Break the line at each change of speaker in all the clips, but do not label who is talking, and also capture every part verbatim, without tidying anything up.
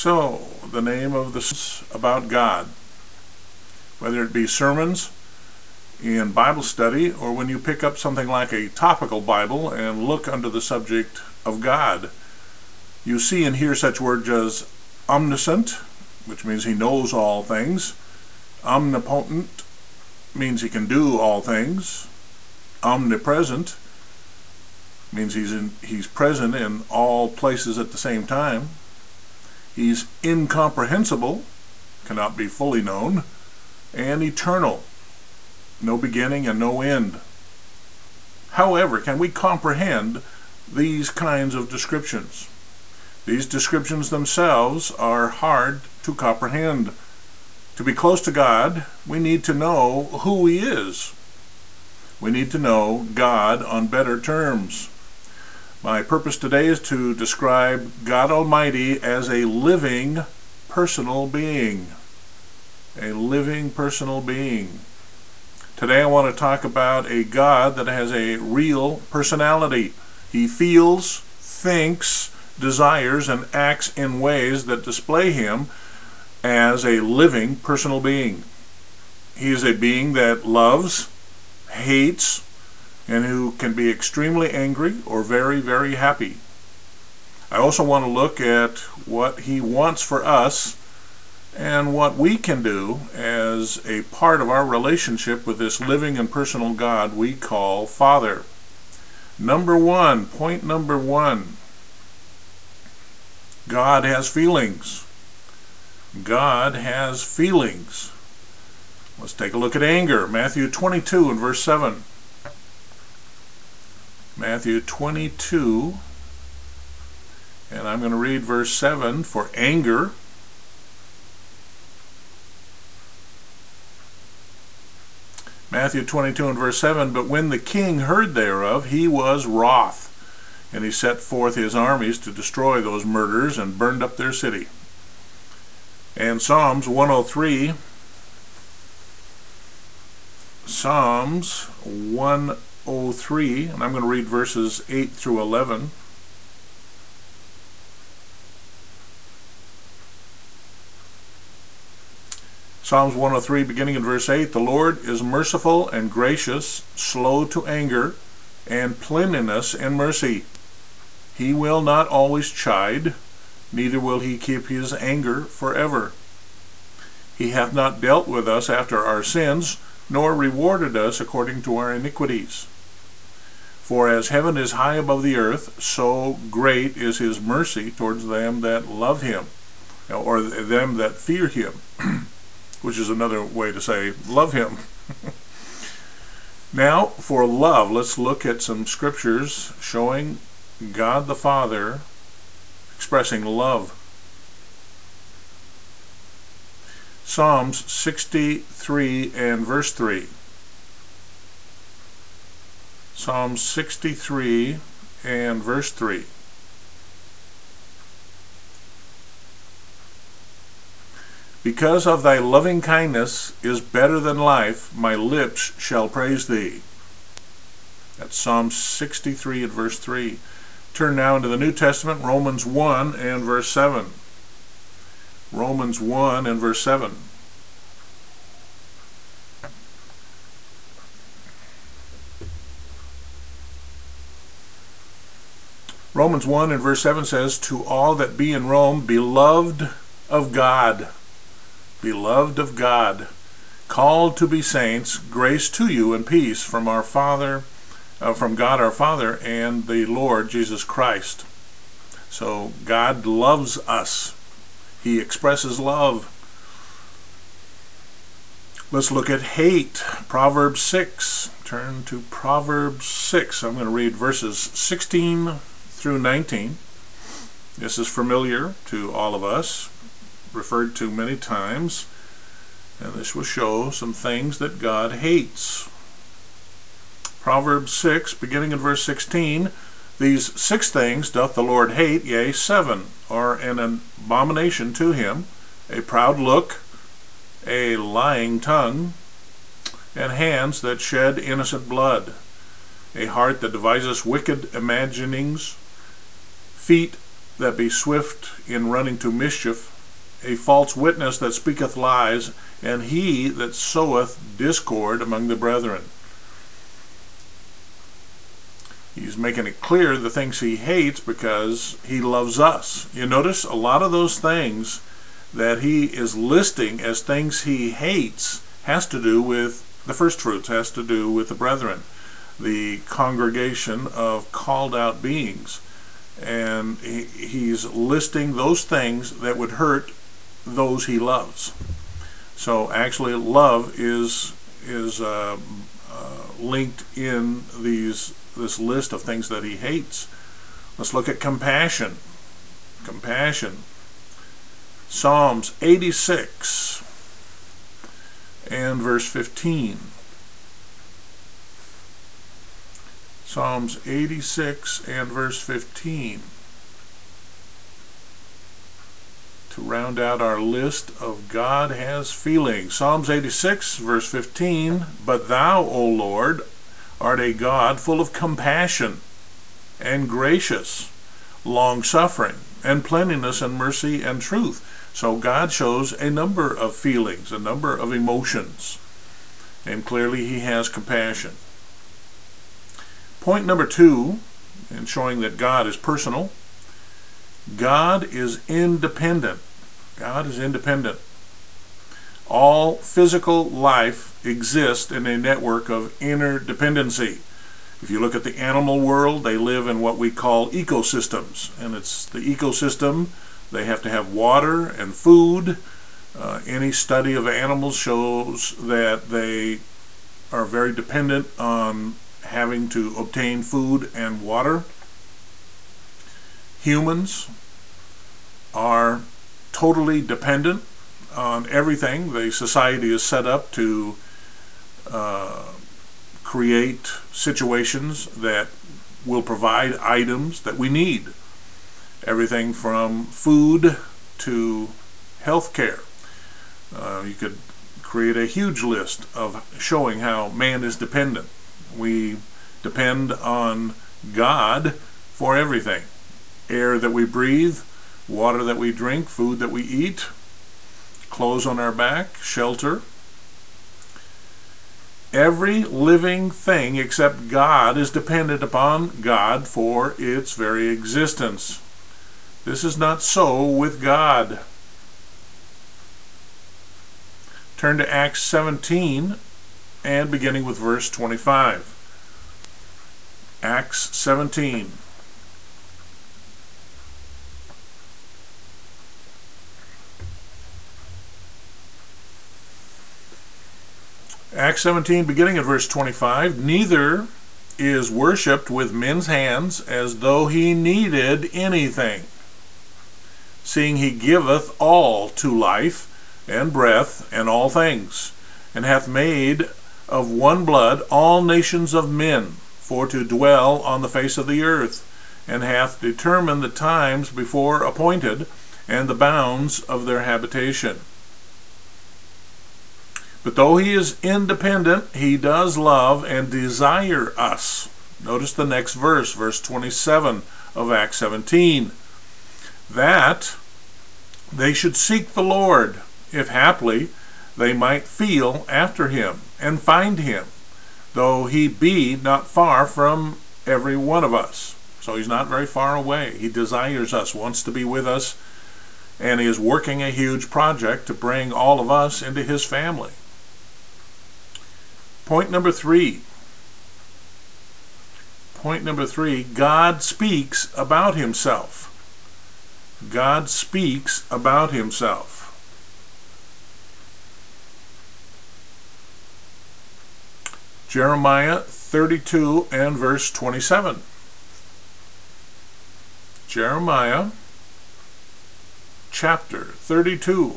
So, the name of this about God, whether it be sermons, in Bible study, or when you pick up something like a topical Bible and look under the subject of God, you see and hear such words as omniscient, which means he knows all things; omnipotent means he can do all things; omnipresent means he's in, he's present in all places at the same time; he's incomprehensible, cannot be fully known; and eternal, no beginning and no end. However, can we comprehend these kinds of descriptions? These descriptions themselves are hard to comprehend. To be close to God, we need to know who he is. We need to know God on better terms. My purpose today is to describe God Almighty as a living, personal being. A living, personal being. Today I want to talk about a God that has a real personality. He feels, thinks, desires, and acts in ways that display him as a living, personal being. He is a being that loves, hates, and who can be extremely angry or very, very happy. I also want to look at what he wants for us and what we can do as a part of our relationship with this living and personal God we call Father. Number one, point number one, God has feelings. God has feelings. Let's take a look at anger. Matthew twenty-two and verse seven. Matthew twenty-two, and I'm going to read verse seven for anger. Matthew twenty-two and verse seven, but when the king heard thereof, he was wroth, and he set forth his armies to destroy those murderers, and burned up their city. And Psalms one oh three, Psalms one oh three, and I'm going to read verses eight through eleven. Psalms one oh three, beginning in verse eight, the Lord is merciful and gracious, slow to anger, and plenteous in mercy. He will not always chide, neither will he keep his anger forever. He hath not dealt with us after our sins, nor rewarded us according to our iniquities. For as heaven is high above the earth, so great is his mercy towards them that love him, or them that fear him. Which is another way to say love him. Now, for love, let's look at some scriptures showing God the Father expressing love. Psalms sixty-three and verse three. Psalms sixty-three and verse three. Because of thy loving kindness is better than life, my lips shall praise thee. That's Psalm sixty-three and verse three. Turn now into the New Testament, Romans one and verse seven. Romans one and verse seven. Romans one and verse seven says, to all that be in Rome, beloved of God, beloved of God, called to be saints, grace to you and peace from our Father, uh, from God our Father and the Lord Jesus Christ. So God loves us. He expresses love. Let's look at hate. Proverbs six. Turn to Proverbs six. I'm going to read verses sixteen through nineteen. This is familiar to all of us, referred to many times, and this will show some things that God hates. Proverbs six, beginning in verse sixteen, these six things doth the Lord hate, yea, seven are an abomination to him: a proud look, a lying tongue, and hands that shed innocent blood, a heart that deviseth wicked imaginings, feet that be swift in running to mischief, a false witness that speaketh lies, and he that soweth discord among the brethren. He's making it clear the things he hates because he loves us. You notice a lot of those things that he is listing as things he hates has to do with the first fruits, has to do with the brethren, the congregation of called out beings. And he, he's listing those things that would hurt those he loves. So actually love is is uh, uh, linked in these this list of things that he hates. Let's look at compassion. Compassion. Psalms eighty-six and verse fifteen. Psalms eighty-six and verse fifteen. To round out our list of God has feelings. Psalms eighty-six verse fifteen. But thou, O Lord, art a God full of compassion and gracious, long-suffering, and plenteousness and mercy and truth. So God shows a number of feelings, a number of emotions, and clearly he has compassion. Point number two, in showing that God is personal, God is independent. God is independent. All physical life exists in a network of interdependency. If you look at the animal world, they live in what we call ecosystems, and it's the ecosystem. They have to have water and food. Uh, any study of animals shows that they are very dependent on having to obtain food and water. Humans are totally dependent on everything. The society is set up to uh, create situations that will provide items that we need. Everything from food to health care. Uh, you could create a huge list of showing how man is dependent. We depend on God for everything. Air that we breathe, water that we drink, food that we eat, clothes on our back, shelter. Every living thing except God is dependent upon God for its very existence. This is not so with God. Turn to Acts seventeen and beginning with verse twenty-five. Acts seventeen. Acts seventeen, beginning at verse twenty-five. Neither is worshipped with men's hands as though he needed anything, seeing he giveth all to life and breath and all things, and hath made of one blood all nations of men for to dwell on the face of the earth, and hath determined the times before appointed and the bounds of their habitation. But though he is independent, he does love and desire us. Notice the next verse, verse twenty-seven of Acts seventeen. That they should seek the Lord, if haply they might feel after him, and find him, though he be not far from every one of us. So he's not very far away. He desires us, wants to be with us, and he is working a huge project to bring all of us into his family. Point number three. Point number three, God speaks about himself. God speaks about himself. Jeremiah thirty-two and verse twenty-seven. Jeremiah chapter thirty-two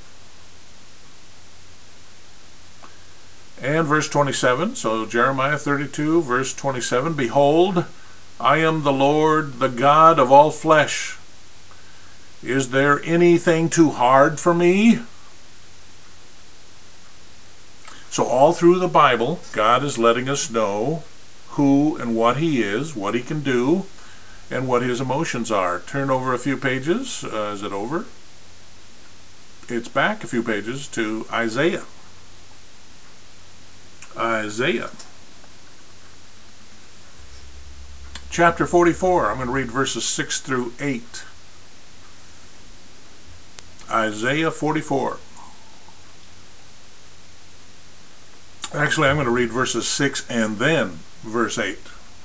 and verse twenty-seven. So Jeremiah thirty-two verse twenty-seven. Behold, I am the Lord, the God of all flesh. Is there anything too hard for me? So all through the Bible, God is letting us know who and what he is, what he can do, and what his emotions are. Turn over a few pages. Uh, is it over? It's back a few pages to Isaiah. Isaiah. Chapter forty-four. I'm going to read verses six through eight. Isaiah forty-four. Actually, I'm going to read verses six and then verse eight.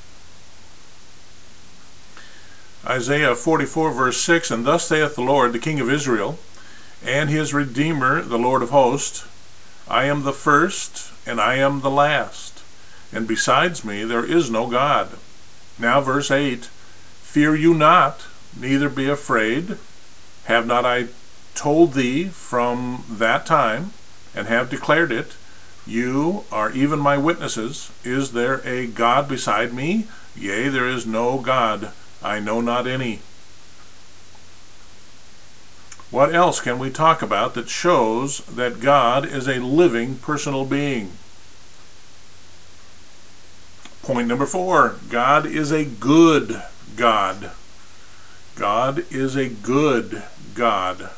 Isaiah forty-four, verse six, And thus saith the Lord, the King of Israel, and his Redeemer, the Lord of hosts, I am the first, and I am the last, and besides me there is no God. Now verse eight, Fear you not, neither be afraid. Have not I told thee from that time, and have declared it? You are even my witnesses. Is there a God beside me? Yea, there is no God. I know not any. What else can we talk about that shows that God is a living personal being? Point number four, God is a good God. God is a good God.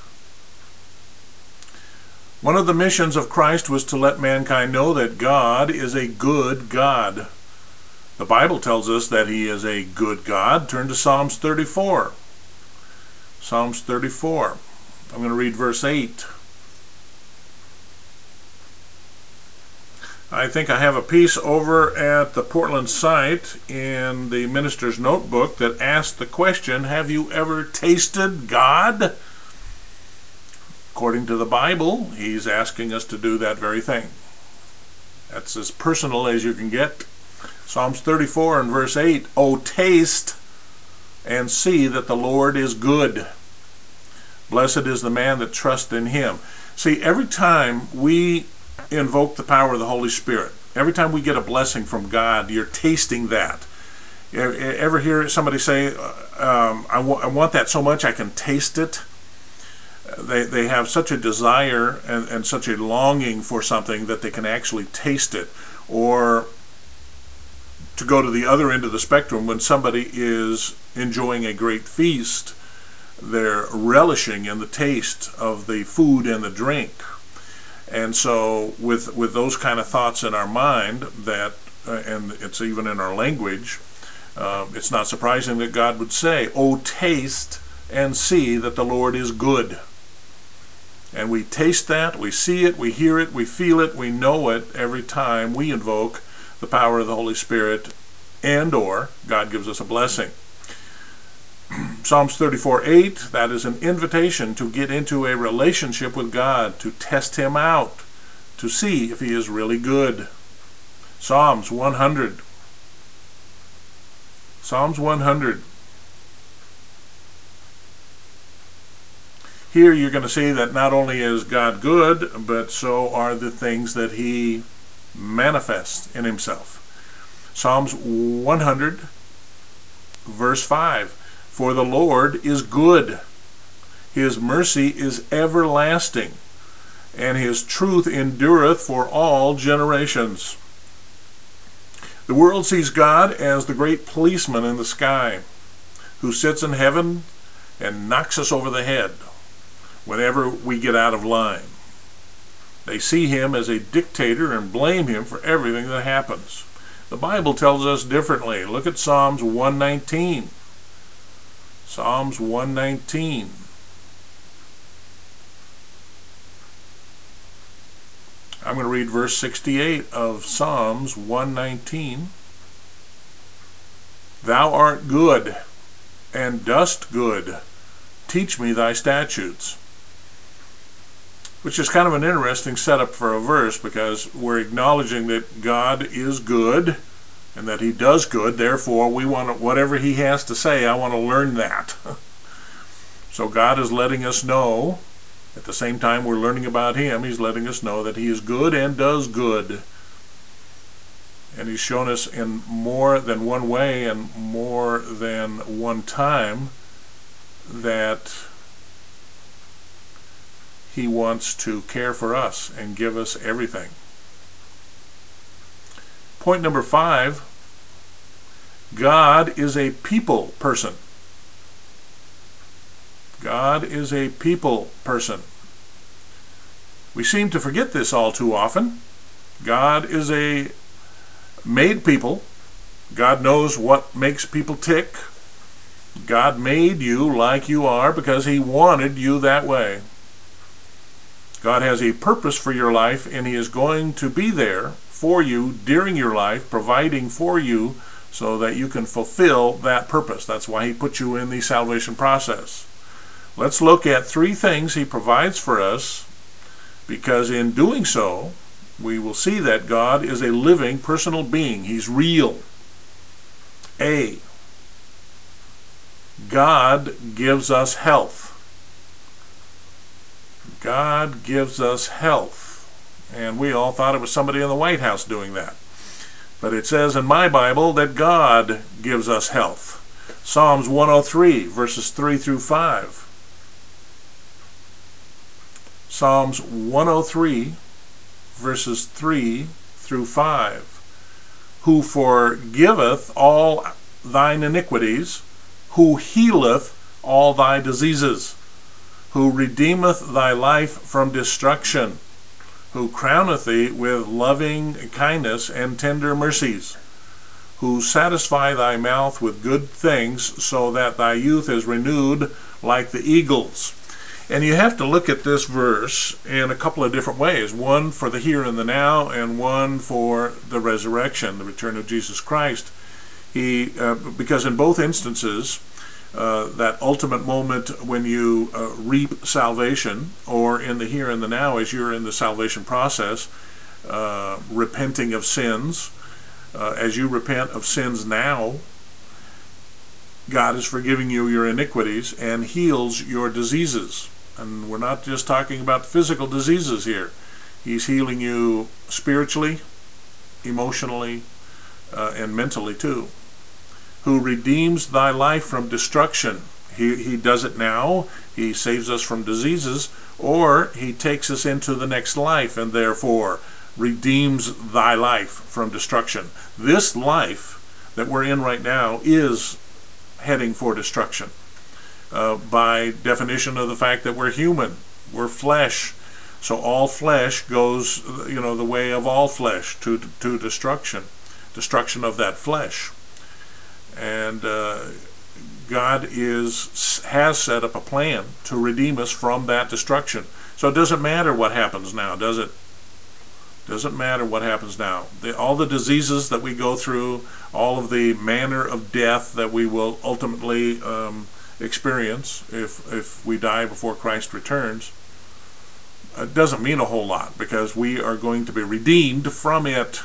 One of the missions of Christ was to let mankind know that God is a good God. The Bible tells us that he is a good God. Turn to Psalms thirty-four. Psalms thirty-four. I'm going to read verse eight. I think I have a piece over at the Portland site in the Minister's Notebook that asks the question, have you ever tasted God? According to the Bible, he's asking us to do that very thing. That's as personal as you can get. Psalms thirty-four and verse eight, O taste and see that the Lord is good. Blessed is the man that trusts in him. See, every time we invoke the power of the Holy Spirit, every time we get a blessing from God, you're tasting that. Ever hear somebody say, um, I, w I want that so much I can taste it? They, they have such a desire and, and such a longing for something that they can actually taste it. Or to go to the other end of the spectrum, when somebody is enjoying a great feast, they're relishing in the taste of the food and the drink. And so with with those kind of thoughts in our mind, that uh, and it's even in our language, uh, it's not surprising that God would say, "Oh, taste and see that the Lord is good." And we taste that, we see it, we hear it, we feel it, we know it every time we invoke the power of the Holy Spirit, and or God gives us a blessing. Psalms thirty-four eight, that is an invitation to get into a relationship with God, to test him out, to see if he is really good. Psalms one hundred. Psalms one hundred. Here you're going to see that not only is God good, but so are the things that he manifests in himself. Psalms one hundred, verse five. For the Lord is good, his mercy is everlasting, and his truth endureth for all generations. The world sees God as the great policeman in the sky, who sits in heaven and knocks us over the head whenever we get out of line. They see him as a dictator and blame him for everything that happens. The Bible tells us differently. Look at Psalms one nineteen. Psalms one nineteen. I'm going to read verse sixty-eight of Psalms one nineteen. Thou art good, and dost good. Teach me thy statutes. Which is kind of an interesting setup for a verse, because we're acknowledging that God is good and that he does good. Therefore, we want to, whatever he has to say, I want to learn that. So God is letting us know, at the same time we're learning about him, he's letting us know that he is good and does good. And he's shown us in more than one way and more than one time that he wants to care for us and give us everything. Point number five, God is a people person. God is a people person. We seem to forget this all too often. God is a made people. God knows what makes people tick. God made you like you are because He wanted you that way. God has a purpose for your life, and He is going to be there for you during your life, providing for you so that you can fulfill that purpose. That's why He put you in the salvation process. Let's look at three things He provides for us, because in doing so, we will see that God is a living, personal being. He's real. A, God gives us health. God gives us health. And we all thought it was somebody in the White House doing that. But it says in my Bible that God gives us health. Psalms one oh three, verses three through five. Psalms one oh three, verses three through five. Who forgiveth all thine iniquities, who healeth all thy diseases, who redeemeth thy life from destruction, who crowneth thee with loving kindness and tender mercies, who satisfy thy mouth with good things, so that thy youth is renewed like the eagles. And you have to look at this verse in a couple of different ways. One for the here and the now, and one for the resurrection, the return of Jesus Christ. He, uh, because in both instances, uh, that ultimate moment when you uh, reap salvation, or in the here and the now as you're in the salvation process, uh, repenting of sins, uh, as you repent of sins now, God is forgiving you your iniquities and heals your diseases. And we're not just talking about physical diseases here. He's healing you spiritually, emotionally, uh, and mentally too. Who redeems thy life from destruction. He, he does it now. He saves us from diseases, or He takes us into the next life and therefore redeems thy life from destruction. This life that we're in right now is heading for destruction. Uh, by definition of the fact that we're human, we're flesh, so all flesh goes, you know, the way of all flesh to to destruction, destruction of that flesh. And uh, God is has set up a plan to redeem us from that destruction. So it doesn't matter what happens now, does it? Doesn't matter what happens now. The, all the diseases that we go through, all of the manner of death that we will ultimately um, experience if if we die before Christ returns, it doesn't mean a whole lot, because we are going to be redeemed from it.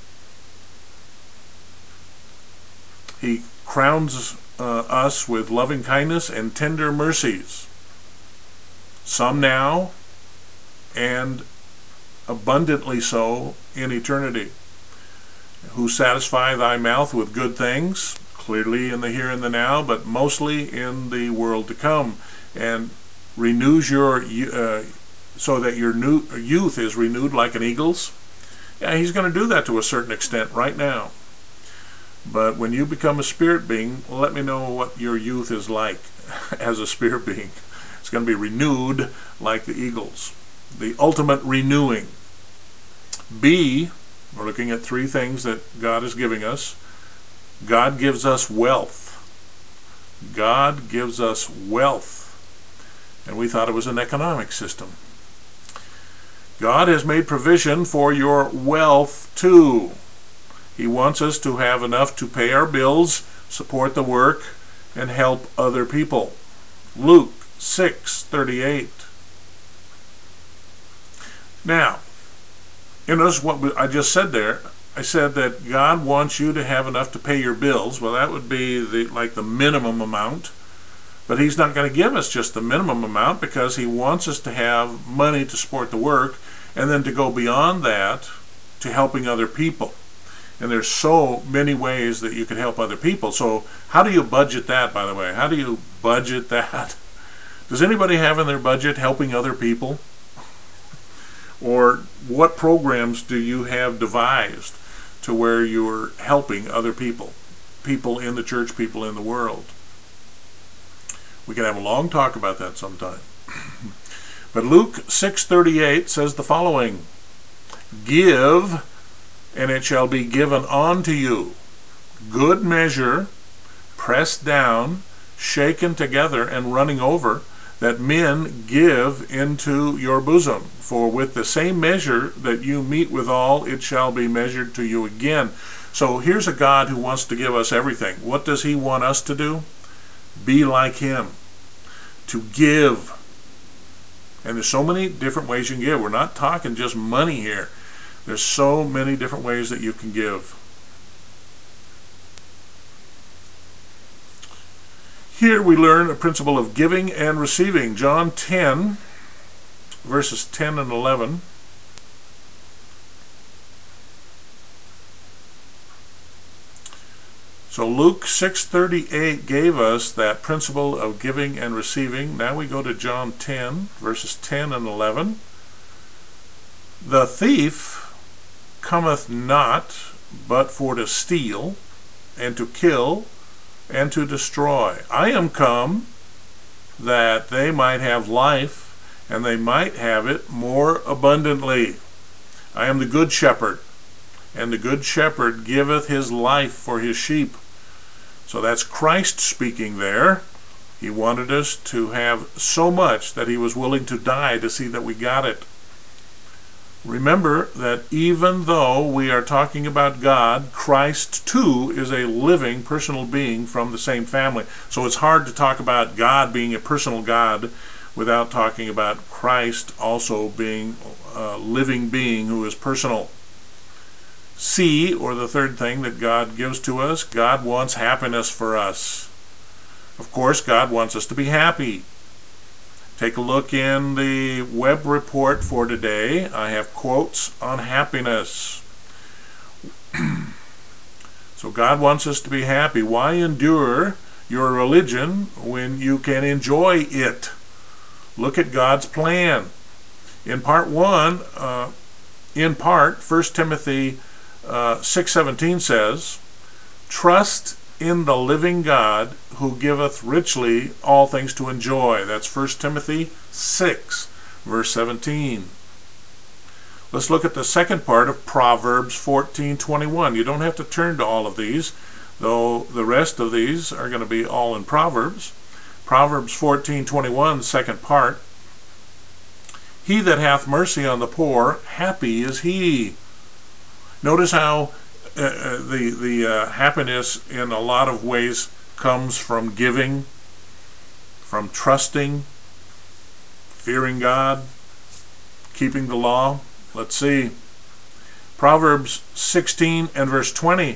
He crowns uh, us with loving kindness and tender mercies, some now and abundantly so in eternity. Who satisfy thy mouth with good things, clearly in the here and the now, but mostly in the world to come, and renews your uh, so that your new youth is renewed like an eagle's. Yeah, He's going to do that to a certain extent right now. But when you become a spirit being, let me know what your youth is like as a spirit being. It's going to be renewed like the eagles. The ultimate renewing. B, we're looking at three things that God is giving us. God gives us wealth. God gives us wealth. And we thought it was an economic system. God has made provision for your wealth too. He wants us to have enough to pay our bills, support the work, and help other people. Luke six thirty-eight. Now, you notice what I just said there. I said that God wants you to have enough to pay your bills. Well, that would be the like the minimum amount. But He's not going to give us just the minimum amount, because He wants us to have money to support the work, and then to go beyond that to helping other people. And there's so many ways that you can help other people. So how do you budget that, by the way? How do you budget that? Does anybody have in their budget helping other people? Or what programs do you have devised to where you're helping other people? people in the church, people in the world. We can have a long talk about that sometime. But Luke six thirty-eight says the following: "Give, and it shall be given unto you, good measure, pressed down, shaken together, and running over, that men give into your bosom. For with the same measure that you meet withal, it shall be measured to you again." So here's a God who wants to give us everything. What does he want us to do? Be like him. To give. And there's so many different ways you can give. We're not talking just money here. There's so many different ways that you can give. Here we learn a principle of giving and receiving. John ten, verses ten and eleven. So Luke six thirty-eight gave us that principle of giving and receiving. Now we go to John ten, verses ten and eleven. "The thief cometh not but for to steal, and to kill, and to destroy. I am come that they might have life, and they might have it more abundantly. I am the good shepherd, and the good shepherd giveth his life for his sheep." So that's Christ speaking there. He wanted us to have so much that he was willing to die to see that we got it. Remember that even though we are talking about God, Christ too is a living personal being from the same family. So it's hard to talk about God being a personal God without talking about Christ also being a living being who is personal. C, or the third thing that God gives to us, God wants happiness for us. Of course, God wants us to be happy. Take a look in the web report for today. I have quotes on happiness. So God wants us to be happy. Why endure your religion when you can enjoy it? Look at God's plan. In part one, uh, in part, First Timothy uh, six seventeen says, "Trust in the living God, who giveth richly all things to enjoy." That's First Timothy six, verse seventeen. Let's look at the second part of Proverbs fourteen twenty-one. You don't have to turn to all of these, though the rest of these are going to be all in Proverbs. Proverbs fourteen twenty-one, second part. "He that hath mercy on the poor, happy is he." Notice how uh, the, the uh, happiness in a lot of ways comes from giving, from trusting, fearing God, keeping the law. Let's see. Proverbs sixteen and verse twenty.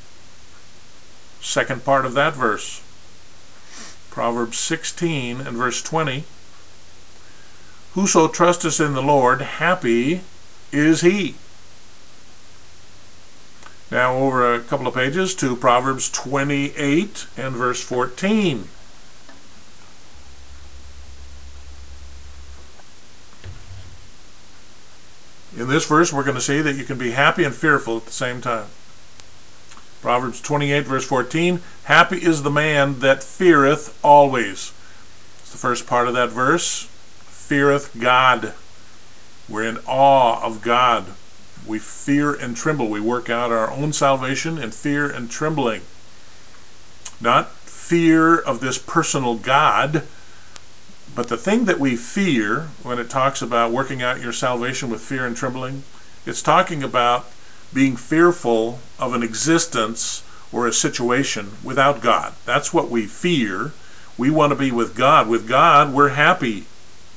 Second part of that verse. Proverbs sixteen and verse twenty. "Whoso trusteth in the Lord, happy is he." Now over a couple of pages to Proverbs twenty-eight and verse fourteen. In this verse we're going to see that you can be happy and fearful at the same time. Proverbs twenty-eight verse fourteen, "Happy is the man that feareth always." It's the first part of that verse. Feareth God. We're in awe of God. We fear and tremble. We work out our own salvation in fear and trembling. Not fear of this personal God, but the thing that we fear when it talks about working out your salvation with fear and trembling, it's talking about being fearful of an existence or a situation without God. That's what we fear. We want to be with God. With God, we're happy.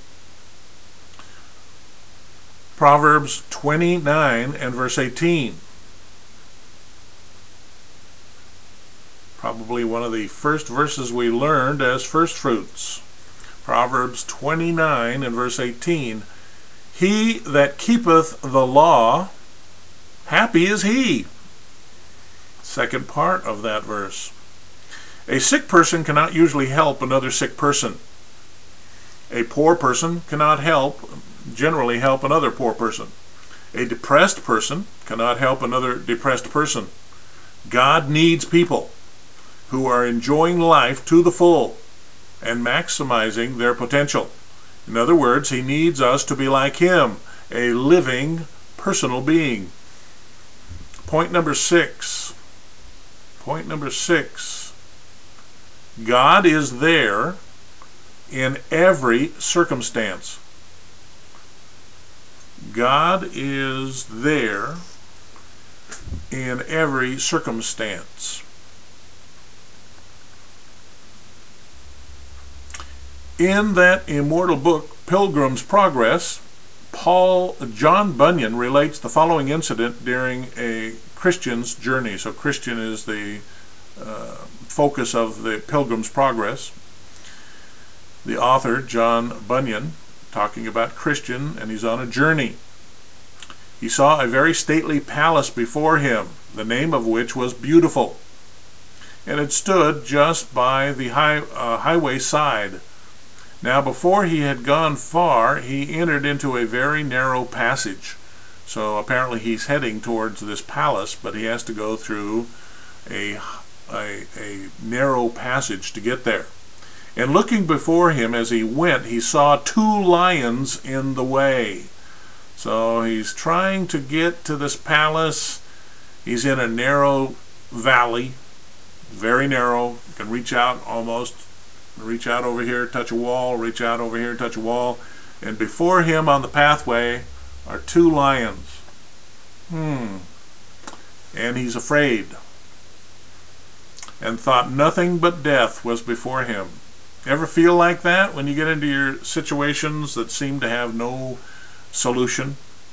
Proverbs twenty-nine and verse eighteen. Probably one of the first verses we learned as first fruits. Proverbs twenty-nine and verse eighteen. "He that keepeth the law, happy is he." Second part of that verse. A sick person cannot usually help another sick person. A poor person cannot help generally help another poor person. A depressed person cannot help another depressed person. God needs people. who are enjoying life to the full and maximizing their potential. In other words, he needs us to be like him, a living, personal being. Point number six. Point number six. God is there in every circumstance. God is there in every circumstance. In that immortal book, Pilgrim's Progress, Paul John Bunyan relates the following incident during a Christian's journey. So Christian is the uh, focus of the Pilgrim's Progress. The author, John Bunyan, talking about Christian, and he's on a journey. He saw a very stately palace before him, the name of which was Beautiful, and it stood just by the high, uh, highway side. Now before he had gone far, he entered into a very narrow passage. So apparently he's heading towards this palace, but he has to go through a, a, a narrow passage to get there. And looking before him as he went, he saw two lions in the way. So he's trying to get to this palace. He's in a narrow valley, very narrow. You can reach out almost, reach out over here, touch a wall, reach out over here, touch a wall. And before him on the pathway are two lions. Hmm. And he's afraid, and thought nothing but death was before him. Ever feel like that when you get into your situations that seem to have no solution?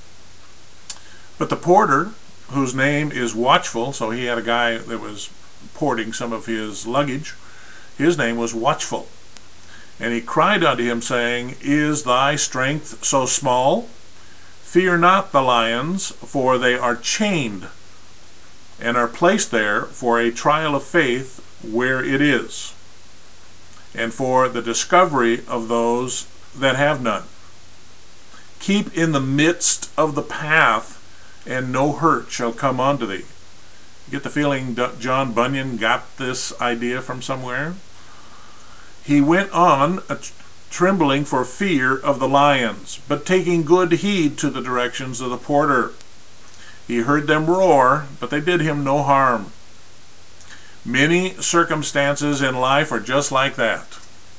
But the porter, whose name is Watchful, so he had a guy that was porting some of his luggage, his name was Watchful. And he cried unto him, saying, Is thy strength so small? Fear not the lions, for they are chained, and are placed there for a trial of faith where it is, and for the discovery of those that have none. Keep in the midst of the path, and no hurt shall come unto thee. You get the feeling John Bunyan got this idea from somewhere? He went on, a trembling for fear of the lions, but taking good heed to the directions of the porter. He heard them roar, but they did him no harm. Many circumstances in life are just like that.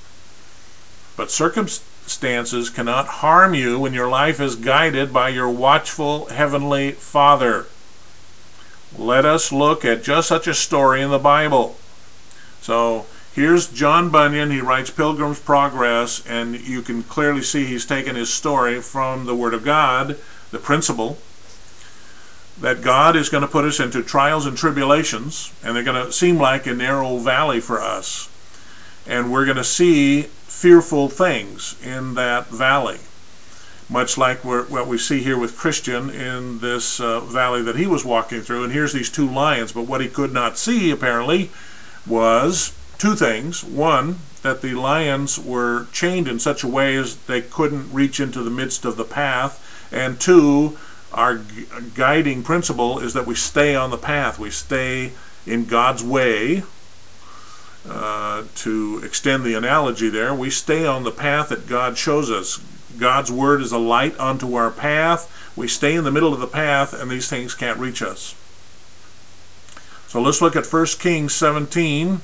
But circumstances cannot harm you when your life is guided by your watchful Heavenly Father. Let us look at just such a story in the Bible. So here's John Bunyan. He writes Pilgrim's Progress, and you can clearly see he's taken his story from the Word of God, the principle that God is going to put us into trials and tribulations, and they're going to seem like a narrow valley for us. And we're going to see fearful things in that valley, much like we're, what we see here with Christian in this uh, valley that he was walking through. And here's these two lions, but what he could not see, apparently, was two things. One, that the lions were chained in such a way as they couldn't reach into the midst of the path. And two, our guiding principle is that we stay on the path. We stay in God's way. Uh, to extend the analogy there, we stay on the path that God shows us. God's Word is a light unto our path. We stay in the middle of the path, and these things can't reach us. So let's look at First Kings seventeen.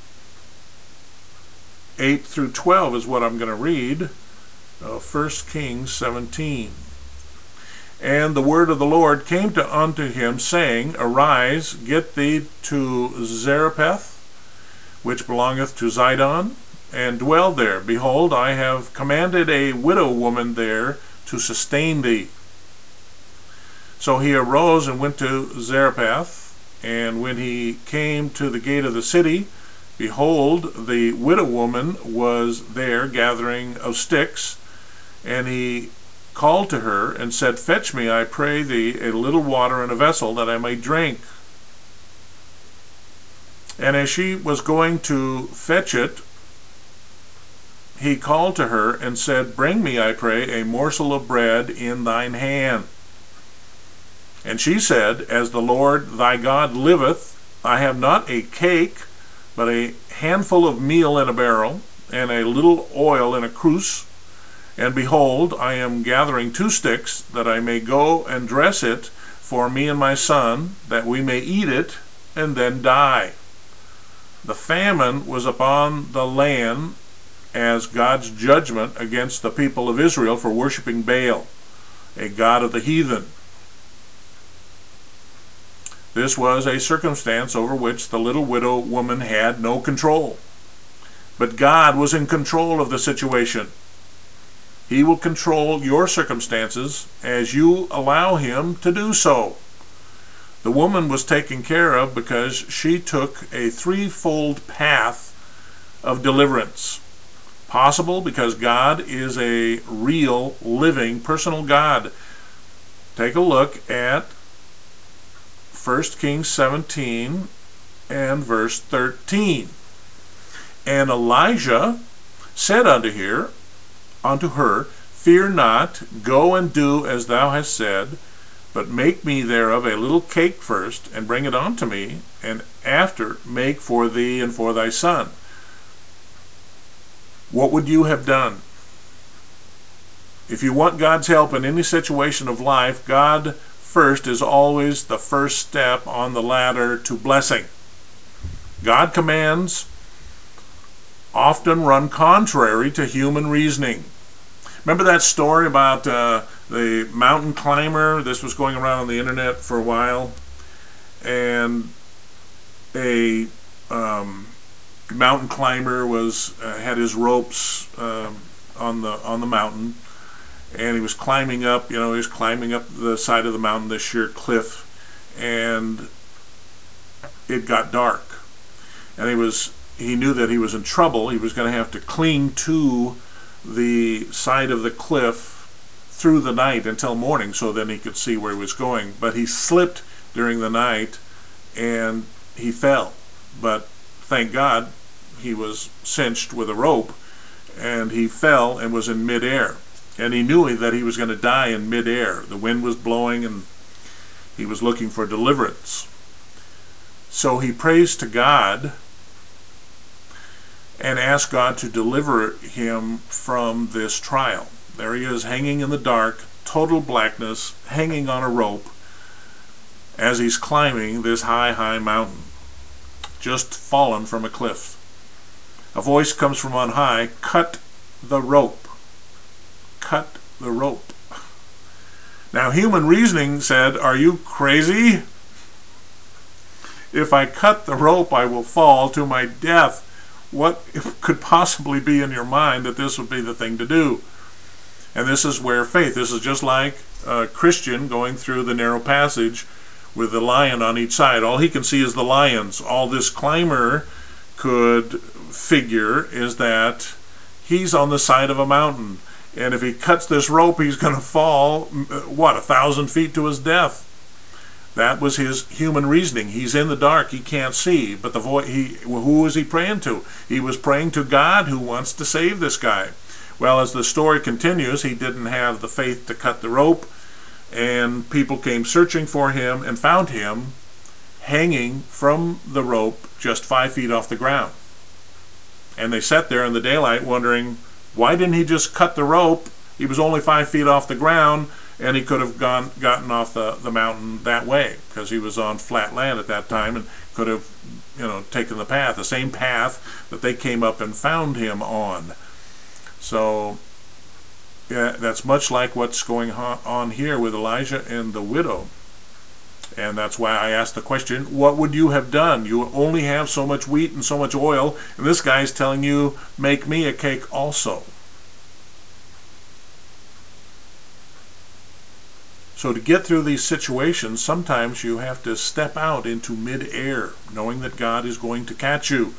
eight through twelve is what I'm going to read. Uh, First Kings seventeen. And the word of the Lord came to unto him, saying, Arise, get thee to Zarephath, which belongeth to Zidon, and dwell there. Behold, I have commanded a widow woman there to sustain thee. So he arose and went to Zarephath, and when he came to the gate of the city, behold, the widow woman was there gathering of sticks, and he called to her and said, Fetch me, I pray thee, a little water in a vessel, that I may drink. And as she was going to fetch it, he called to her and said, Bring me, I pray, a morsel of bread in thine hand. And she said, As the Lord thy God liveth, I have not a cake, but a handful of meal in a barrel, and a little oil in a cruse. And behold, I am gathering two sticks, that I may go and dress it for me and my son, that we may eat it, and then die. The famine was upon the land as God's judgment against the people of Israel for worshiping Baal, a god of the heathen. This was a circumstance over which the little widow woman had no control. But God was in control of the situation. He will control your circumstances as you allow Him to do so. The woman was taken care of because she took a threefold path of deliverance. Possible because God is a real, living, personal God. Take a look at First Kings seventeen and verse thirteen. And Elijah said unto her, unto her, Fear not, go and do as thou hast said, but make me thereof a little cake first, and bring it unto me, and after make for thee and for thy son. What would you have done? If you want God's help in any situation of life, God first is always the first step on the ladder to blessing. God commands often run contrary to human reasoning. Remember that story about uh, the mountain climber? This was going around on the internet for a while, and a um, mountain climber was uh, had his ropes uh, on the on the mountain, and he was climbing up. You know, he was climbing up the side of the mountain, this sheer cliff, and it got dark, and he was he knew that he was in trouble. He was going to have to cling to the side of the cliff through the night until morning, so then he could see where he was going. But he slipped during the night and he fell. But thank God he was cinched with a rope, and he fell and was in midair. And he knew that he was going to die in midair. The wind was blowing and he was looking for deliverance. So he prays to God and ask God to deliver him from this trial. There he is, hanging in the dark, total blackness, hanging on a rope as he's climbing this high, high mountain, just fallen from a cliff. A voice comes from on high, cut the rope. Cut the rope. Now, human reasoning said, are you crazy? If I cut the rope, I will fall to my death. What could possibly be in your mind that this would be the thing to do? And this is where faith, this is just like a Christian going through the narrow passage with the lion on each side. All he can see is the lions. All this climber could figure is that he's on the side of a mountain. And if he cuts this rope, he's going to fall, what, a thousand feet to his death. That was his human reasoning. He's in the dark. He can't see. But the voice, he, who was he praying to? He was praying to God, who wants to save this guy. Well, as the story continues, he didn't have the faith to cut the rope, and people came searching for him and found him hanging from the rope just five feet off the ground. And they sat there in the daylight wondering, why didn't he just cut the rope? He was only five feet off the ground, and he could have gone gotten off the, the mountain that way, because he was on flat land at that time and could have, you know, taken the path, the same path that they came up and found him on. So yeah, that's much like what's going on here with Elijah and the widow. And that's why I asked the question, what would you have done? You only have so much wheat and so much oil, and this guy's telling you, make me a cake also. So to get through these situations, sometimes you have to step out into mid-air, knowing that God is going to catch you.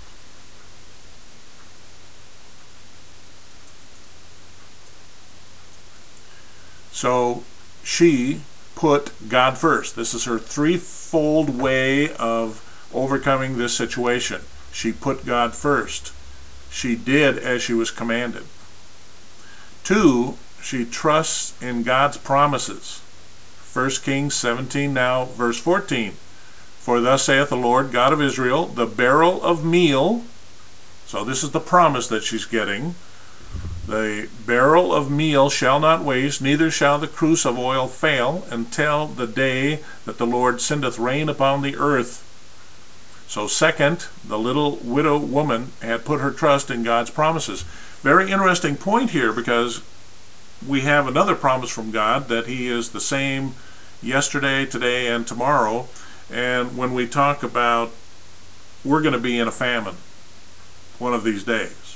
So she put God first. This is her threefold way of overcoming this situation. She put God first. She did as she was commanded. Two, she trusts in God's promises. First Kings seventeen now, verse fourteen. For thus saith the Lord God of Israel, the barrel of meal," so this is the promise that she's getting, "the barrel of meal shall not waste, neither shall the cruse of oil fail, until the day that the Lord sendeth rain upon the earth." So second, the little widow woman had put her trust in God's promises. Very interesting point here, because we have another promise from God that He is the same yesterday, today, and tomorrow. And when we talk about we're going to be in a famine one of these days,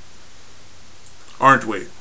aren't we?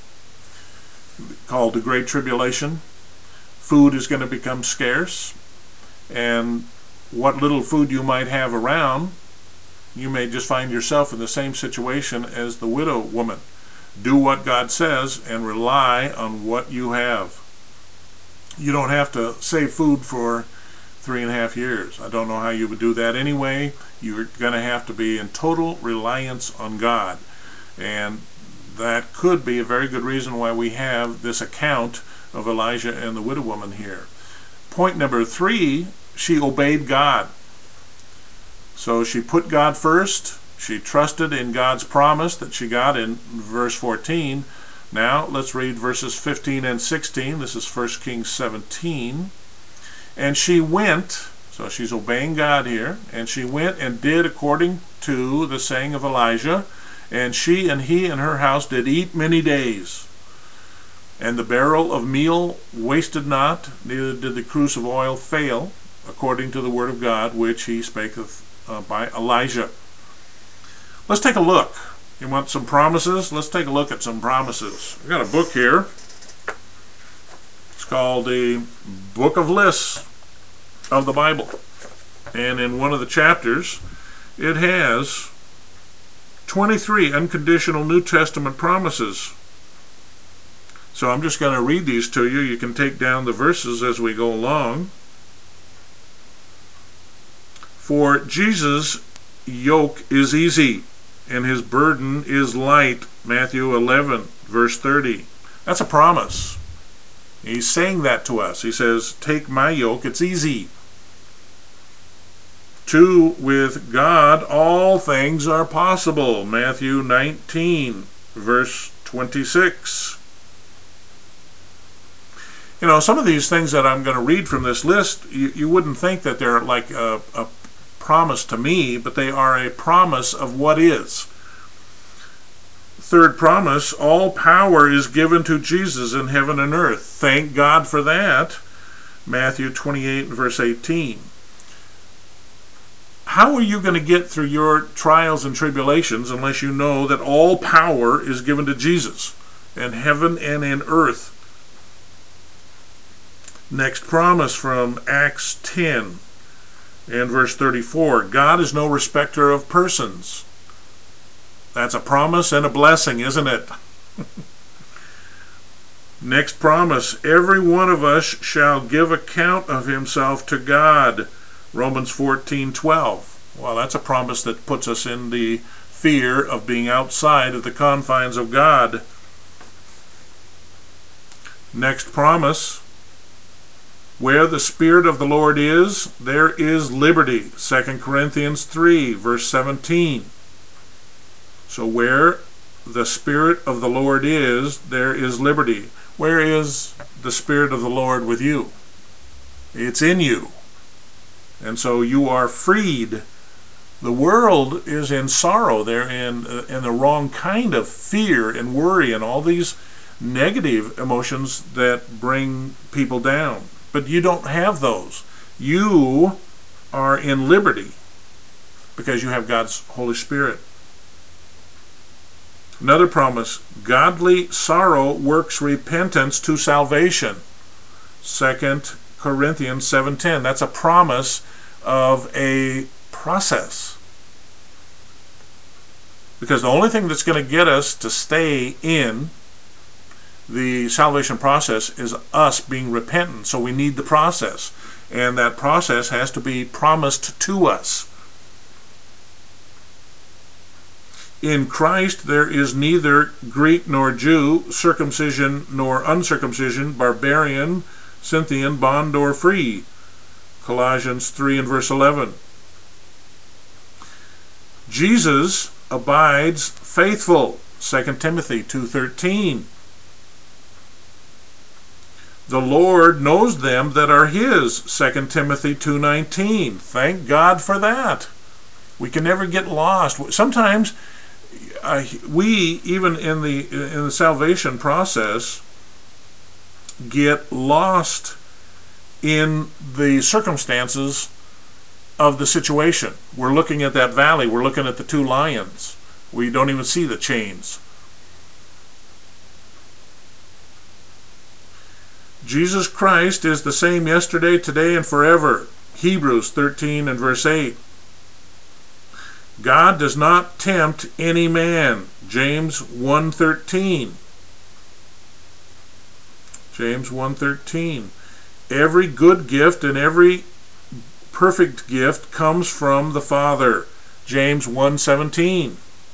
Called the Great Tribulation. Food is going to become scarce, and what little food you might have around, you may just find yourself in the same situation as the widow woman. Do what God says and rely on what you have. You don't have to save food for three and a half years. I don't know how you would do that anyway. You're going to have to be in total reliance on God. And that could be a very good reason why we have this account of Elijah and the widow woman here. Point number three, she obeyed God. So she put God first. She trusted in God's promise that she got in verse fourteen. Now let's read verses fifteen and sixteen. This is First Kings seventeen. "And she went," so she's obeying God here, "and she went and did according to the saying of Elijah, and she and he and her house did eat many days. And the barrel of meal wasted not, neither did the cruse of oil fail, according to the word of God, which he spaketh uh, by Elijah." Let's take a look. You want some promises? Let's take a look at some promises. I've got a book here. It's called the Book of Lists of the Bible. And in one of the chapters, it has twenty-three unconditional New Testament promises. So I'm just going to read these to you. You can take down the verses as we go along. "For Jesus' yoke is easy, and his burden is light." Matthew eleven, verse thirty. That's a promise. He's saying that to us. He says, take my yoke, it's easy. Two, with God all things are possible. Matthew nineteen, verse twenty-six. You know, some of these things that I'm going to read from this list, you, you wouldn't think that they're like a, a promise to me, but they are a promise of what is. Third promise, all power is given to Jesus in heaven and earth. Thank God for that. Matthew twenty-eight, verse eighteen. How are you going to get through your trials and tribulations unless you know that all power is given to Jesus in heaven and in earth? Next promise from Acts ten and verse thirty-four. God is no respecter of persons. That's a promise and a blessing, isn't it? Next promise. Every one of us shall give account of himself to God. Romans fourteen, twelve. Well, that's a promise that puts us in the fear of being outside of the confines of God. Next promise. Where the Spirit of the Lord is, there is liberty. Second Corinthians three, verse seventeen. So where the Spirit of the Lord is, there is liberty. Where is the Spirit of the Lord with you? It's in you. And so you are freed. The world is in sorrow. They're in, uh, in the wrong kind of fear and worry and all these negative emotions that bring people down. But you don't have those. You are in liberty because you have God's Holy Spirit. Another promise, godly sorrow works repentance to salvation. Second Corinthians seven ten. That's a promise of a process. Because the only thing that's going to get us to stay in the salvation process is us being repentant. So we need the process. And that process has to be promised to us. In Christ there is neither Greek nor Jew, circumcision nor uncircumcision, barbarian, Scythian, bond or free. Colossians three and verse eleven. Jesus abides faithful, Second Timothy two thirteen. The Lord knows them that are his, Second Timothy two nineteen. Thank God for that. We can never get lost. Sometimes uh, we, even in the in the salvation process, get lost in the circumstances of the situation. We're looking at that valley. We're looking at the two lions. We don't even see the chains. Jesus Christ is the same yesterday, today, and forever. Hebrews thirteen and verse eight. God does not tempt any man. James one thirteen. James one thirteen. Every good gift and every perfect gift comes from the Father. James one seventeen.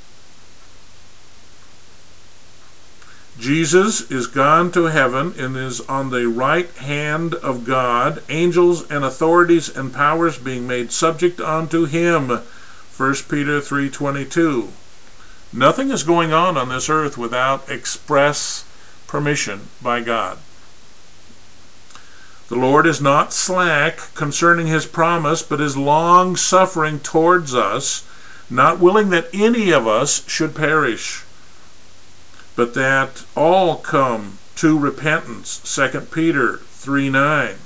Jesus is gone to heaven and is on the right hand of God, angels and authorities and powers being made subject unto him. First Peter three twenty-two. Nothing is going on on this earth without express permission by God. The Lord is not slack concerning his promise, but is long-suffering towards us, not willing that any of us should perish, but that all come to repentance. Second Peter three nine.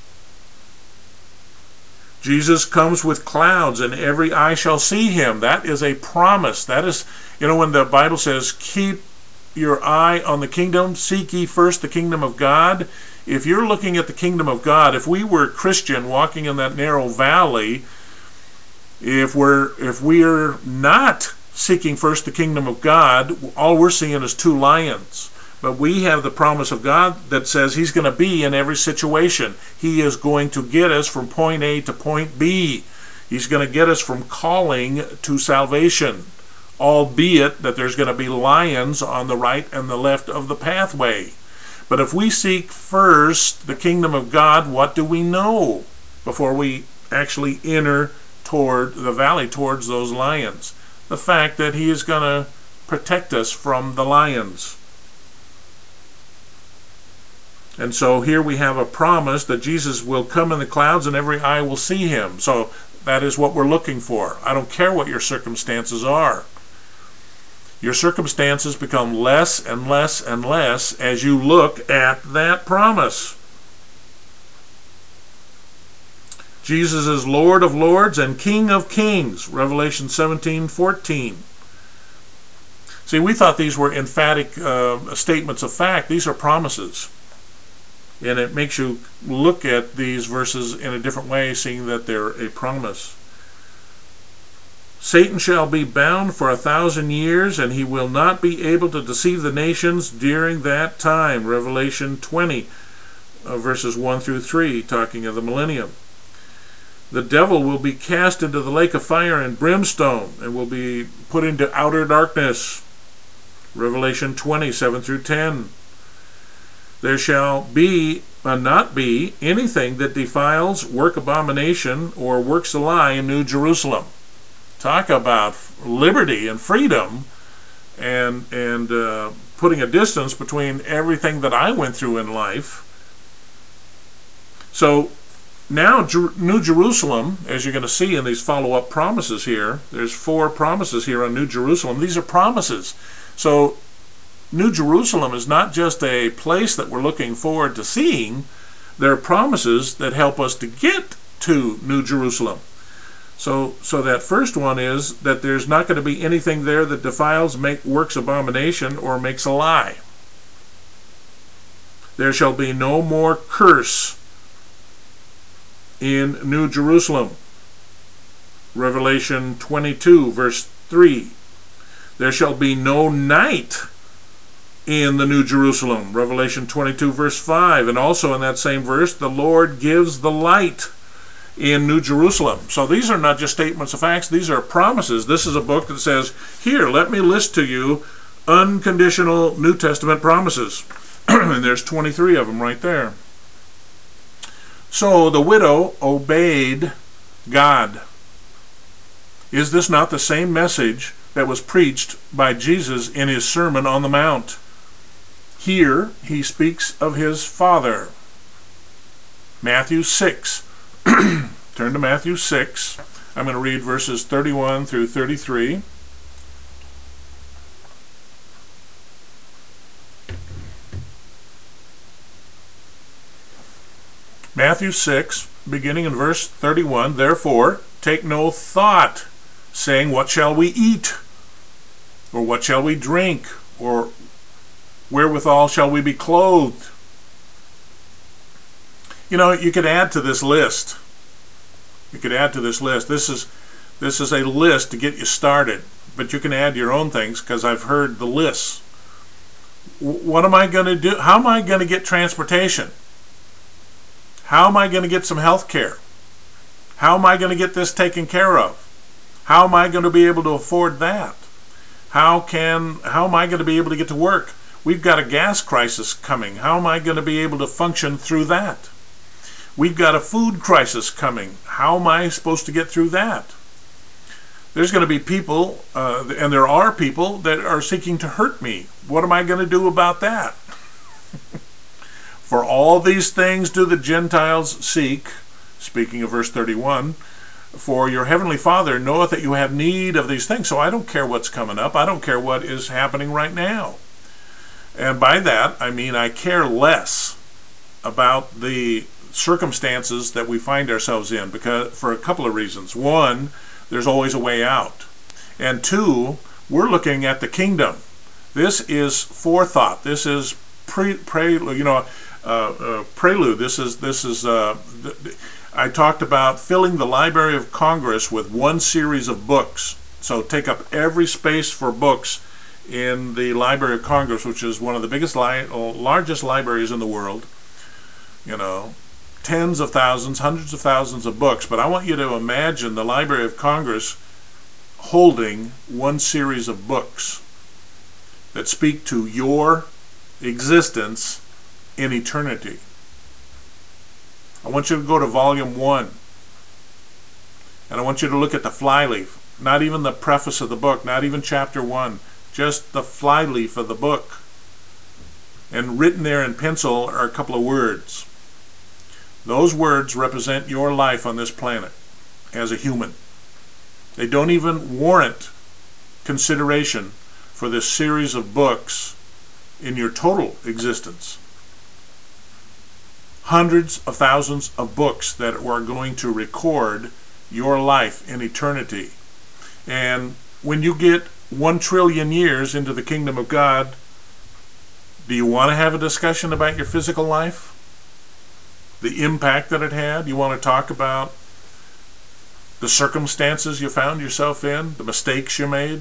Jesus comes with clouds, and every eye shall see him. That is a promise. That is, you know, when the Bible says, keep your eye on the kingdom, seek ye first the kingdom of God. If you're looking at the kingdom of God, if we were Christian walking in that narrow valley, if we're if we're not seeking first the kingdom of God, all we're seeing is two lions. But we have the promise of God that says he's going to be in every situation. He is going to get us from point A to point B. He's going to get us from calling to salvation, albeit that there's going to be lions on the right and the left of the pathway. But if we seek first the kingdom of God, what do we know before we actually enter toward the valley, towards those lions? The fact that he is going to protect us from the lions. And so here we have a promise that Jesus will come in the clouds and every eye will see him. So that is what we're looking for. I don't care what your circumstances are. Your circumstances become less and less and less as you look at that promise. Jesus is Lord of lords and King of kings. Revelation seventeen fourteen. See, we thought these were emphatic uh, statements of fact. These are promises. And it makes you look at these verses in a different way, seeing that they're a promise. Satan shall be bound for a thousand years, and he will not be able to deceive the nations during that time. Revelation twenty, uh, verses one through three, talking of the millennium. The devil will be cast into the lake of fire and brimstone, and will be put into outer darkness. Revelation twenty, seven through ten. There shall be, uh, not be, anything that defiles, work abomination, or works a lie in New Jerusalem. Talk about liberty and freedom, and and uh, putting a distance between everything that I went through in life. So now Jer- New Jerusalem, as you're going to see in these follow-up promises here, there's four promises here on New Jerusalem. These are promises. So New Jerusalem is not just a place that we're looking forward to seeing. There are promises that help us to get to New Jerusalem. So, so that first one is that there's not going to be anything there that defiles, make, works abomination, or makes a lie. There shall be no more curse in New Jerusalem. Revelation twenty-two, verse three. There shall be no night in the New Jerusalem. Revelation twenty-two, verse five. And also in that same verse, the Lord gives the light in New Jerusalem. So these are not just statements of facts, these are promises. This is a book that says, here, let me list to you unconditional New Testament promises. And there's twenty-three of them right there. So the widow obeyed God. Is this not the same message that was preached by Jesus in his Sermon on the Mount? Here he speaks of his Father. Matthew six. Turn to Matthew six. I'm going to read verses thirty-one through thirty-three. Matthew six, beginning in verse thirty-one, "Therefore take no thought, saying, what shall we eat? Or what shall we drink? Or wherewithal shall we be clothed?" You know, you could add to this list. You could add to this list. This is this is a list to get you started, but you can add your own things because I've heard the lists. What am I going to do? How am I going to get transportation? How am I going to get some health care? How am I going to get this taken care of? How am I going to be able to afford that? How can how am I going to be able to get to work? We've got a gas crisis coming. How am I going to be able to function through that? We've got a food crisis coming. How am I supposed to get through that? There's going to be people, uh, and there are people that are seeking to hurt me. What am I going to do about that? For all these things do the Gentiles seek, speaking of verse thirty-one, for your heavenly Father knoweth that you have need of these things. So I don't care what's coming up. I don't care what is happening right now. And by that, I mean I care less about the circumstances that we find ourselves in, because for a couple of reasons. One, there's always a way out. And two, we're looking at the kingdom. This is forethought. This is pre, pre you know, uh, uh, prelude. This is this is. Uh, I talked about filling the Library of Congress with one series of books. So take up every space for books in the Library of Congress, which is one of the biggest, li largest libraries in the world. You know, tens of thousands, hundreds of thousands of books. But I want you to imagine the Library of Congress holding one series of books that speak to your existence in eternity. I want you to go to volume one, and I want you to look at the flyleaf, not even the preface of the book, not even chapter one, just the flyleaf of the book. And written there in pencil are a couple of words. Those words represent your life on this planet as a human. They don't even warrant consideration for this series of books in your total existence. Hundreds of thousands of books that are going to record your life in eternity. And when you get one trillion years into the kingdom of God, do you want to have a discussion about your physical life? The impact that it had? You want to talk about the circumstances you found yourself in? The mistakes you made?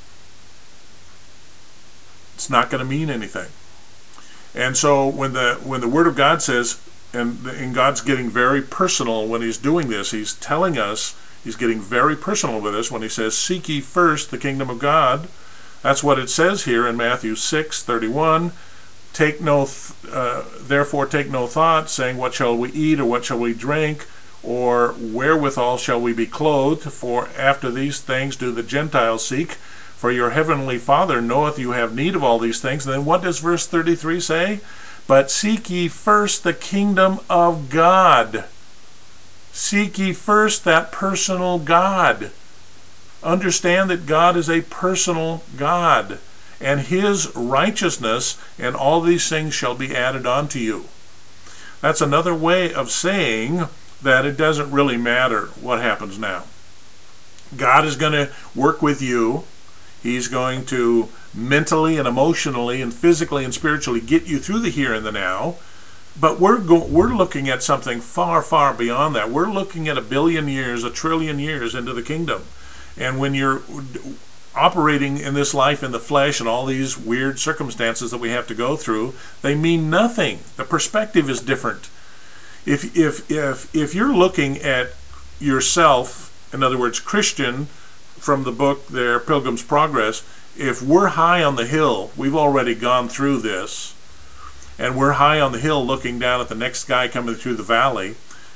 It's not going to mean anything. And so when the when the Word of God says, and, and God's getting very personal when he's doing this, he's telling us, he's getting very personal with us when he says, seek ye first the kingdom of God. That's what it says here in Matthew six thirty-one. Take no, th uh, therefore take no thought, saying, what shall we eat, or what shall we drink, or wherewithal shall we be clothed? For after these things do the Gentiles seek. For your heavenly Father knoweth you have need of all these things. And then what does verse thirty-three say? But seek ye first the kingdom of God. Seek ye first that personal God. Understand that God is a personal God, and his righteousness, and all these things shall be added unto you. That's another way of saying that it doesn't really matter what happens now. God is going to work with you. He's going to mentally and emotionally and physically and spiritually get you through the here and the now. But we're go we're looking at something far, far beyond that. We're looking at a billion years, a trillion years into the kingdom. And when you're operating in this life in the flesh and all these weird circumstances that we have to go through, they mean nothing. The perspective is different. If if if if you're looking at yourself, in other words, Christian, from the book there, Pilgrim's Progress, if we're high on the hill, we've already gone through this, and we're high on the hill looking down at the next guy coming through the valley,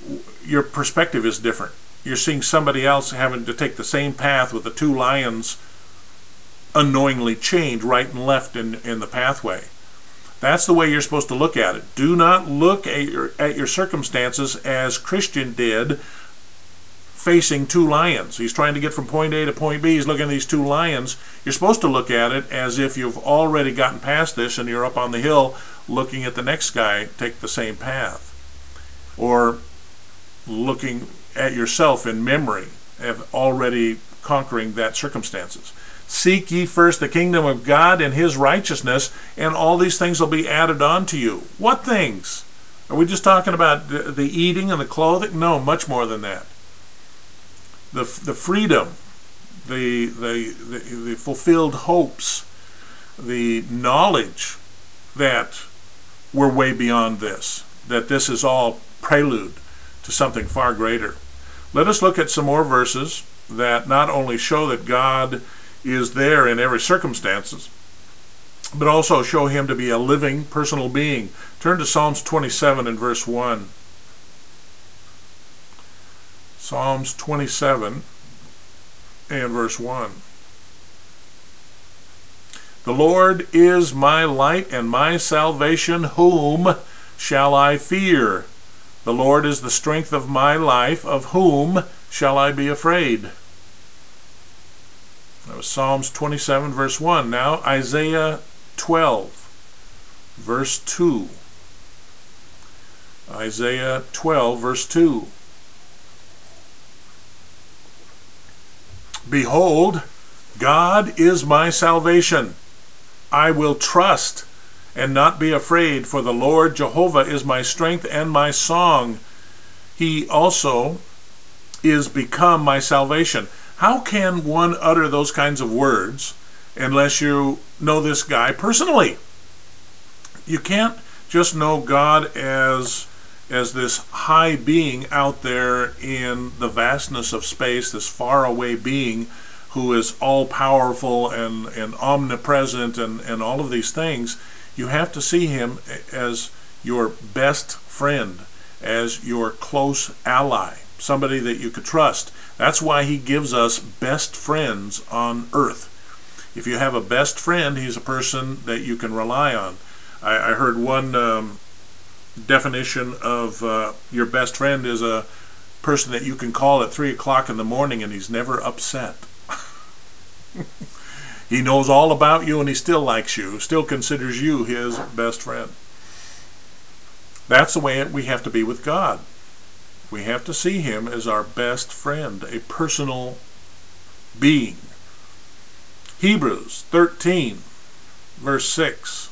your perspective is different. You're seeing somebody else having to take the same path with the two lions unknowingly chained right and left in, in the pathway. That's the way you're supposed to look at it. Do not look at your, at your circumstances as Christian did, facing two lions. He's trying to get from point A to point B. He's looking at these two lions. You're supposed to look at it as if you've already gotten past this and you're up on the hill looking at the next guy take the same path. Or looking at yourself in memory of already conquering that circumstances. Seek ye first the kingdom of God and his righteousness, and all these things will be added on to you. What things? Are we just talking about the eating and the clothing? No, much more than that. The, the freedom, the, the, the, the fulfilled hopes, the knowledge that we're way beyond this, that this is all prelude to something far greater. Let us look at some more verses that not only show that God is there in every circumstances, but also show him to be a living, personal being. Turn to Psalms twenty-seven and verse one. Psalms twenty-seven and verse one. The Lord is my light and my salvation, whom shall I fear? The Lord is the strength of my life, of whom shall I be afraid? That was Psalms twenty-seven, verse one. Now Isaiah twelve, verse two. Isaiah twelve, verse two. Behold, God is my salvation. I will trust and not be afraid, for the Lord Jehovah is my strength and my song. He also is become my salvation. How can one utter those kinds of words unless you know this guy personally? You can't just know God as, as this high being out there in the vastness of space, this faraway being who is all-powerful and, and omnipresent and, and all of these things. You have to see him as your best friend, as your close ally, somebody that you could trust. That's why he gives us best friends on earth. If you have a best friend, he's a person that you can rely on. I, I heard one um, definition of uh, your best friend is a person that you can call at three o'clock in the morning and he's never upset. He knows all about you and he still likes you, still considers you his best friend. That's the way we have to be with God. We have to see him as our best friend, a personal being. Hebrews thirteen, verse six.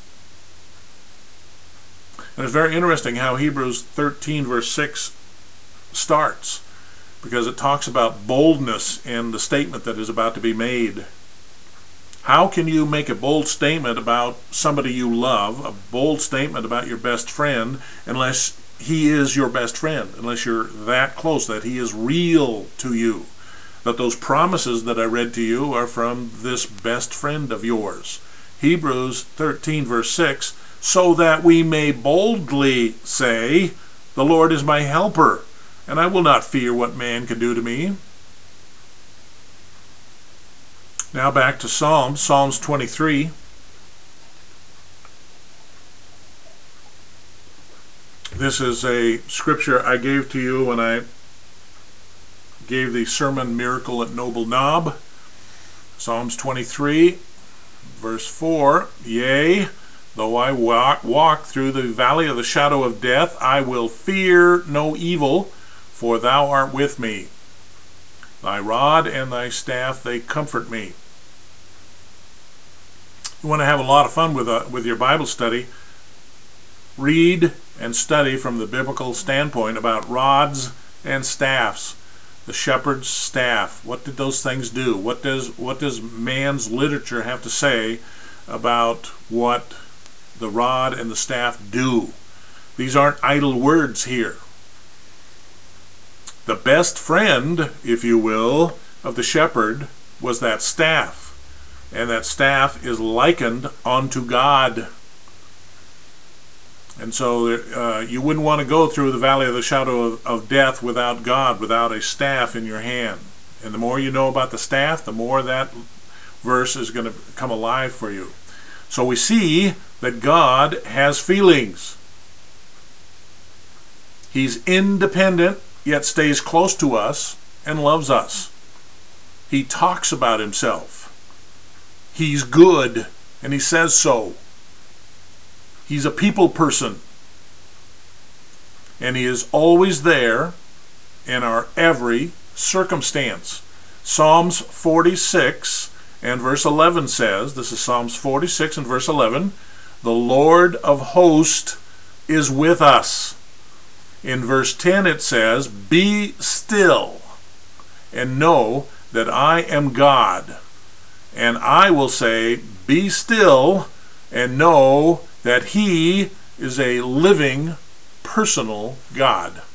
And it's very interesting how Hebrews thirteen, verse six starts, because it talks about boldness in the statement that is about to be made. How can you make a bold statement about somebody you love, a bold statement about your best friend, unless he is your best friend, unless you're that close, that he is real to you, that those promises that I read to you are from this best friend of yours? Hebrews thirteen, verse six, so that we may boldly say, the Lord is my helper, and I will not fear what man can do to me. Now back to Psalms, Psalms twenty-three. This is a scripture I gave to you when I gave the sermon Miracle at Noble Knob. Psalms twenty-three, verse four, Yea, though I walk, walk through the valley of the shadow of death, I will fear no evil, for thou art with me. Thy rod and thy staff, they comfort me. You want to have a lot of fun with, a, with your Bible study, read and study from the biblical standpoint about rods and staffs. The shepherd's staff, what did those things do? What does, what does man's literature have to say about what the rod and the staff do? These aren't idle words here. The best friend, if you will, of the shepherd was that staff. And that staff is likened unto God. And so uh, you wouldn't want to go through the valley of the shadow of, of death without God, without a staff in your hand. And the more you know about the staff, the more that verse is going to come alive for you. So we see that God has feelings. He's independent, yet stays close to us and loves us. He talks about himself. He's good, and he says so. He's a people person. And he is always there in our every circumstance. Psalms forty-six and verse eleven says, this is Psalms forty-six and verse eleven, the Lord of hosts is with us. In verse ten it says, be still and know that I am God. And I will say, be still and know that he is a living, personal God.